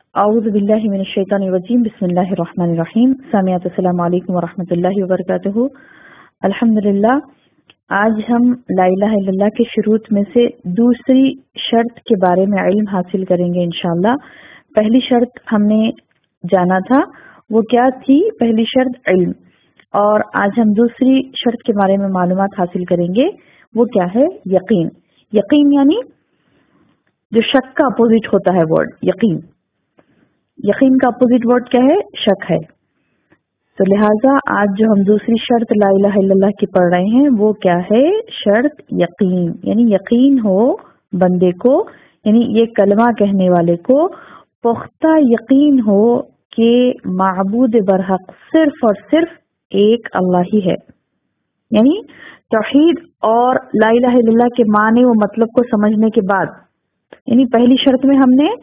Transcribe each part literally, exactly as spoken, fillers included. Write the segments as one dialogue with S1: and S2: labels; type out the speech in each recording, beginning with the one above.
S1: اعوذ باللہ من الشیطان الرجیم بسم اللہ الرحمن الرحیم. سامعات السلام علیکم ورحمۃ اللہ وبرکاتہ. الحمدللہ آج ہم لا الہ الا اللہ کے شروط میں سے دوسری شرط کے بارے میں علم حاصل کریں گے انشاءاللہ. پہلی شرط ہم نے جانا تھا وہ کیا تھی؟ پہلی شرط علم. اور آج ہم دوسری شرط کے بارے میں معلومات حاصل کریں گے. وہ کیا ہے؟ یقین. یقین یعنی جو شک کا اپوزٹ ہوتا ہے ورڈ یقین. یقین کا اپوزٹ ورڈ کیا ہے؟ شک ہے. تو لہٰذا آج جو ہم دوسری شرط لا الہ الا اللہ کی پڑھ رہے ہیں وہ کیا ہے؟ شرط یقین. یعنی یقین ہو بندے کو، یعنی یہ کلمہ کہنے والے کو پختہ یقین ہو کہ معبود برحق صرف اور صرف ایک اللہ ہی ہے. یعنی توحید اور لا الہ الا اللہ کے معنی و مطلب کو سمجھنے کے بعد، یعنی پہلی شرط میں ہم نے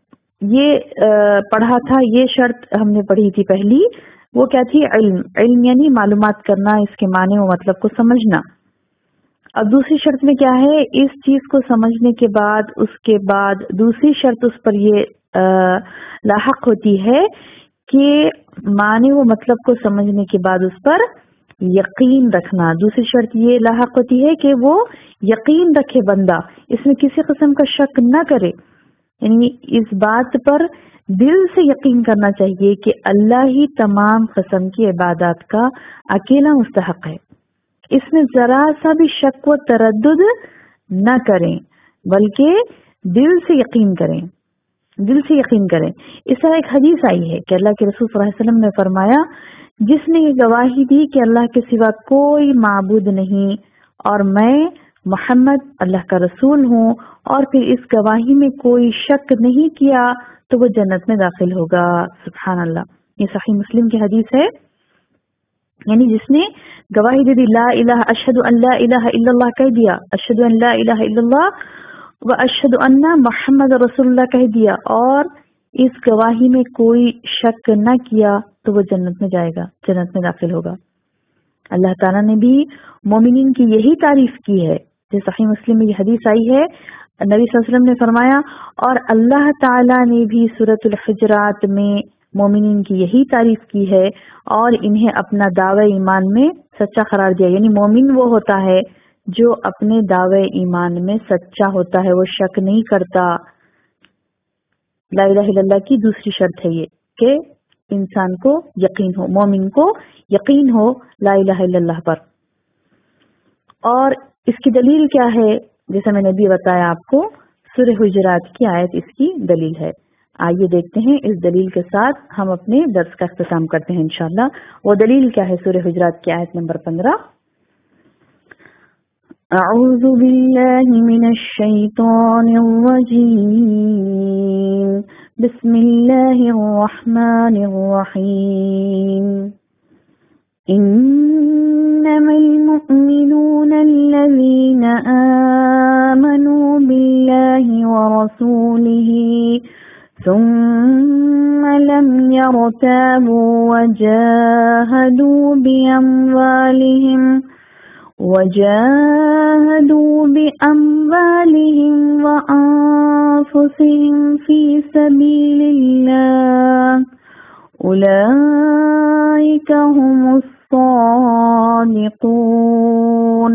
S1: یہ پڑھا تھا، یہ شرط ہم نے پڑھی تھی پہلی، وہ کیا تھی؟ علم. علم یعنی معلومات کرنا، اس کے معنی و مطلب کو سمجھنا. اب دوسری شرط میں کیا ہے؟ اس چیز کو سمجھنے کے بعد اس کے بعد دوسری شرط اس پر یہ لاحق ہوتی ہے کہ معنی و مطلب کو سمجھنے کے بعد اس پر یقین رکھنا. دوسری شرط یہ لاحق ہوتی ہے کہ وہ یقین رکھے بندہ، اس میں کسی قسم کا شک نہ کرے. یعنی اس بات پر دل سے یقین کرنا چاہیے کہ اللہ ہی تمام قسم کی عبادات کا اکیلا مستحق ہے. اس میں ذرا سا بھی شک و تردد نہ کریں بلکہ دل سے یقین کریں. دل سے یقین کریں. اس طرح ایک حدیث آئی ہے کہ اللہ کے رسول صلی اللہ علیہ وسلم نے فرمایا، جس نے یہ گواہی دی کہ اللہ کے سوا کوئی معبود نہیں اور میں محمد اللہ کا رسول ہوں، اور پھر اس گواہی میں کوئی شک نہیں کیا تو وہ جنت میں داخل ہوگا. سبحان اللہ. یہ صحیح مسلم کی حدیث ہے. یعنی جس نے گواہی دے دی، لا الہ اشہد ان لا الہ الا اللہ کہہ دیا، اشہد ان لا الہ الا اللہ و اشہد ان محمد رسول اللہ کہہ دیا، اور اس گواہی میں کوئی شک نہ کیا تو وہ جنت میں جائے گا، جنت میں داخل ہوگا. اللہ تعالیٰ نے بھی مومنین کی یہی تعریف کی ہے. جو صحیح مسلم میں یہ حدیث آئی ہے، نبی صلی اللہ علیہ وسلم نے فرمایا، اور اللہ تعالیٰ نے بھی سورۃ الحجرات میں مومنین کی یہی تعریف کی ہے اور انہیں اپنا دعوی ایمان میں سچا قرار دیا. یعنی مومن وہ ہوتا ہے جو اپنے دعوی ایمان میں سچا ہوتا ہے، وہ شک نہیں کرتا. لا الہ الا اللہ کی دوسری شرط ہے یہ کہ انسان کو یقین ہو، مومن کو یقین ہو لا الہ الا اللہ پر. اور اس کی دلیل کیا ہے؟ جیسا میں نے بھی بتایا آپ کو، سورہ حجرات کی آیت اس کی دلیل ہے. آئیے دیکھتے ہیں. اس دلیل کے ساتھ ہم اپنے درس کا اختتام کرتے ہیں انشاءاللہ. وہ دلیل کیا ہے؟ سورہ حجرات کی آیت نمبر پندرہ. اعوذ باللہ من الشیطان الرجیم، بسم اللہ الرحمن الرحیم. انما المؤمنون الذین آمنوا باللہ ورسولہ ثم لم يرتابوا وجاهدوا بأموالهم وجاهدوا بأموالهم وأنفسهم في سبيل الله أولئك هم الصادقون.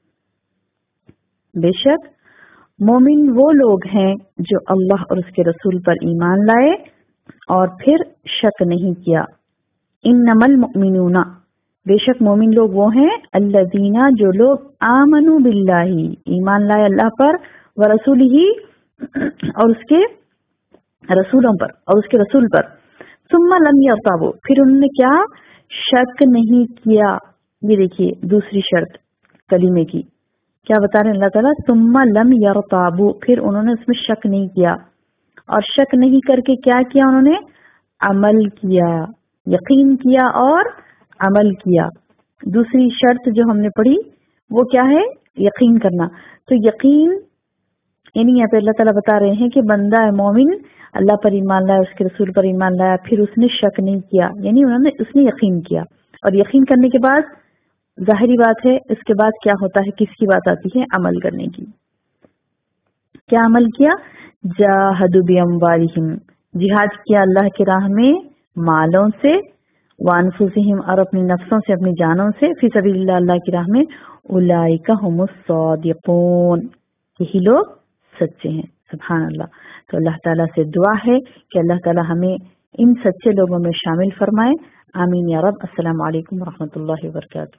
S1: بے شک مومن وہ لوگ ہیں جو اللہ اور اس کے رسول پر ایمان لائے اور پھر شک نہیں کیا. انما المؤمنون، بے شک مومن لوگ وہ ہیں، الذین جو لوگ آمنوا باللہ ایمان لائے اللہ پر، ورسولہ اور اس کے رسولوں پر اور اس کے رسول پر، ثم لم یرتابوا پھر انہوں نے کیا؟ شک نہیں کیا. یہ دیکھیے دوسری شرط کلمے کی کیا بتا رہے ہیں اللہ تعالیٰ؟ ثم لم یرتابوا پھر انہوں نے اس میں شک نہیں کیا. اور شک نہیں کر کے کیا کیا؟ انہوں نے عمل کیا، یقین کیا اور عمل کیا. دوسری شرط جو ہم نے پڑھی وہ کیا ہے؟ یقین کرنا. تو یقین یعنی یہاں پہ اللہ تعالیٰ بتا رہے ہیں کہ بندہ مومن اللہ پر ایمان لایا، اس کے رسول پر ایمان لایا، پھر اس نے شک نہیں کیا، یعنی انہوں نے اس نے یقین کیا. اور یقین کرنے کے بعد ظاہری بات ہے اس کے بعد کیا ہوتا ہے؟ کس کی بات آتی ہے؟ عمل کرنے کی. کیا عمل کیا؟ جاہدوا باموالہم، جہاد کیا اللہ کی راہ میں مالوں سے، وانفسہم اور اپنی نفسوں سے، اپنی جانوں سے، فی سبیل اللہ اللہ کی راہ میں، اولئک هم الصادقون، یہی لوگ سچے ہیں۔ سبحان اللہ۔ تو اللہ تعالیٰ سے دعا ہے کہ اللہ تعالیٰ ہمیں ان سچے لوگوں میں شامل فرمائے، آمین یا رب۔ السلام علیکم ورحمۃ اللہ وبرکاتہ۔